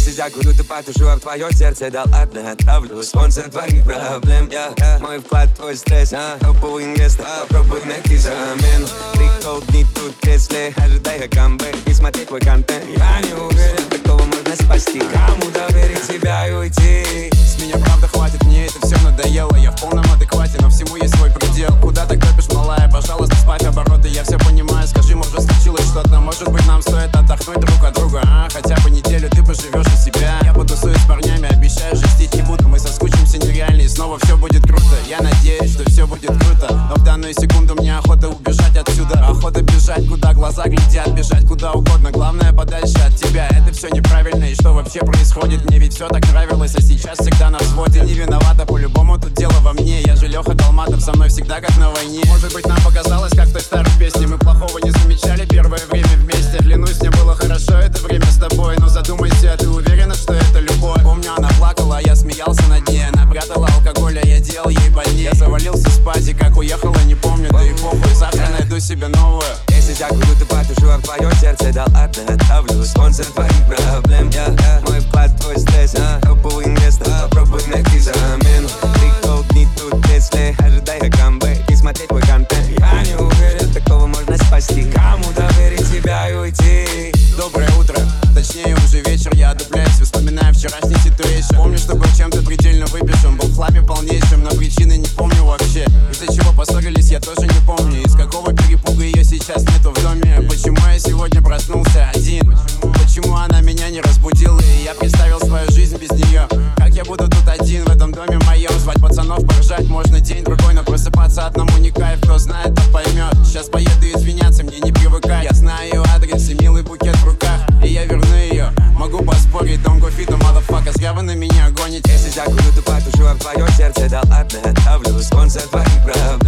Если закурю, то потушу, а в твое сердце да ладно отправлю спонсор твоих проблем. Мой вклад, твой стресс, топовый инвестор, попробуй найти замену. Прикол не тут, если ожидая камбэк и смотреть твой контент. Я не уверен, такого можно спасти. Кому доверить себя и уйти? С меня правда хватит, мне это все надоело. Я в полном адеквате, но всему есть свой предел. Куда ты копишь, малая, пожалуйста, сбавь обороты. Я все понимаю, скажи, может случилось что-то. Может быть нам стоит отдохнуть друг от друга, хотя бы неделю ты поживешь у себя. Я потусуюсь с парнями, обещаю, жестить не буду. Мы соскучимся нереально и снова все будет круто. Я надеюсь, что все будет круто, но в данную секунду мне охота убежать отсюда. Охота бежать, куда глаза глядят, бежать куда угодно, главное подальше от тебя. Это все неправильно, и что вообще происходит? Мне ведь все так нравилось, а сейчас всегда на взводе. Не виновата, по-любому тут дело во мне. Я же Леха Долматов, со мной всегда как на войне. Может быть нам показалось, как в той старой песне. Мы плохого не замечали первое время вместе. Клянусь, мне было хорошо это время с тобой. Но задумайся, ты уверена, что это любовь? Помню, она плакала, а я смеялся над ней. Она прятала алкоголь, а я делал ей больнее. Я завалился спать, и как уехала, не помню. Да и похуй, завтра найду себе новую. Если закурю, то потушу, а в твое сердце да ладно отправлю спонсор твоих проблем. Мой вклад, твой стресс, топовый инвестор, попробуй найти замену. Прикол не тут, если ожидая камбэк и смотреть твой контент. Я не уверен, такого можно спасти. Кому доверить себя и уйти? Доброе утро, точнее уже вечер. Я одупляюсь, вспоминаю вчерашний ситуэйшн. Помню, что был чем-то предельно выпишем. Был в хламе полнейшем, но причины не помню вообще. Из-за чего поссорились, я тоже не помню. Из какого перепуга ее сейчас нету в доме. Почему я сегодня проснулся один? Почему она меня не разбудила? И я представил свою жизнь без нее. Как я буду тут один в этом доме моем? Звать пацанов, поржать можно день-другой, но просыпаться одному не кайф. Кто знает, тот поймет. Сейчас поеду извиняться, мне не привыкать. Я знаю ее адрес и милый букет в руках, и я верну ее. Могу поспорить, don't go fit the motherfucker. Зря вы на меня гоните. Если закурю, то потушу, а в твое сердце да ладно отправлю спонсор твоих проблем.